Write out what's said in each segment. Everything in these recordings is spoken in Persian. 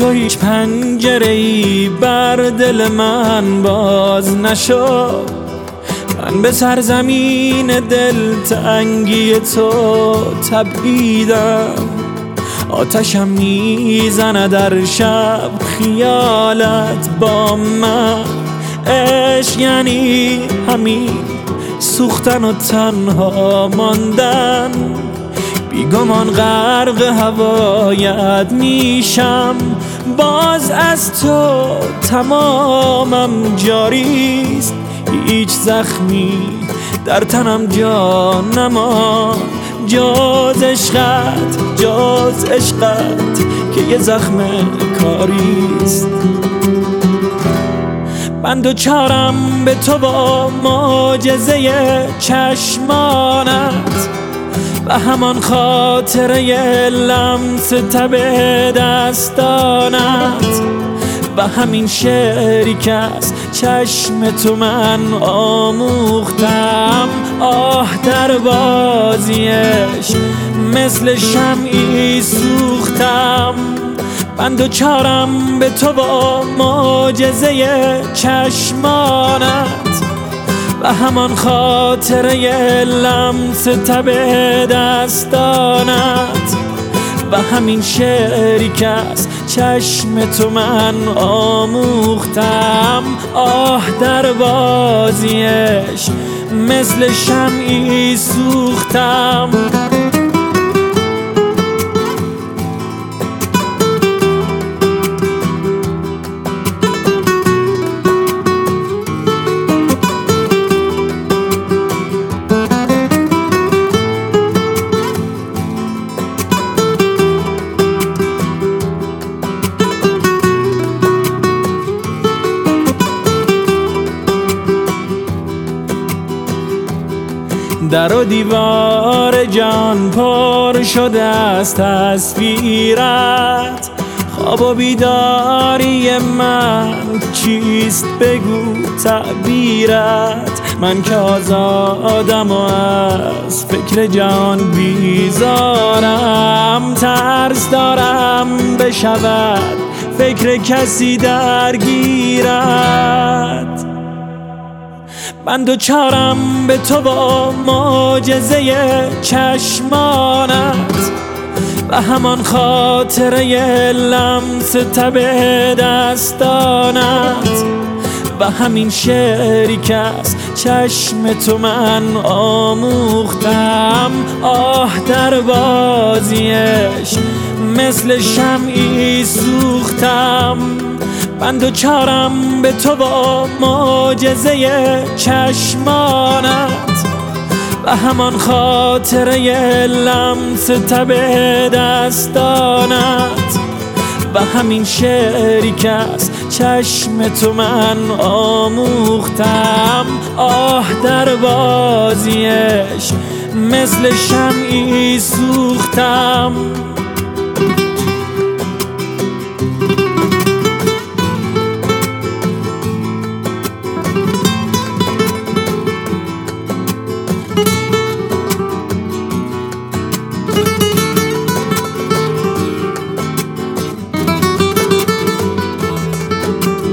تو هیچ پنجره‌ای بر دل من باز نشد. من به سرزمین دلتنگی تو تپیدم، آتشم میزنه در شب خیالت با من. عشق یعنی همین سوختن و تنها ماندن، بیگمان غرق هوایت میشم. باز از تو تمامم جاریست، هیچ زخمی در تنم جا نماند جز عشقت، جز عشقت که یه زخم کاریست. من دوچارم به تو با معجزه چشمانت و همان خاطره لمس تب دستانت و همین شعری که از چشم تو من آموختم. آه در بازیش مثل شمعی سوختم. من دوچارم به تو با معجزه چشمانت و همان خاطره لمس تب دستانت و همین شعری که از چشم تو من آموختم. آه در بازیش مثل شمعی سوختم. در و دیوار جان پر شده از تصویرت، خواب و بیداری من چیست بگو تعبیرت. من که آزادم و از فکر جان بیزارم، ترس دارم بشود فکر کسی درگیرت. من دوچارم به تو با معجزه چشمانت و همان خاطره لمس تب دستانت و همین شعری که از چشم تو من آموختم. آه در بازیش مثل شمعی سوختم. من دوچارم به تو با معجزه چشمانت و همان خاطره لمس تب دستانت و همین شعری که از چشم تو من آموختم. آه در بازیش مثل شمعی سوختم.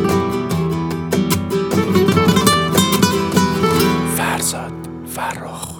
فرخ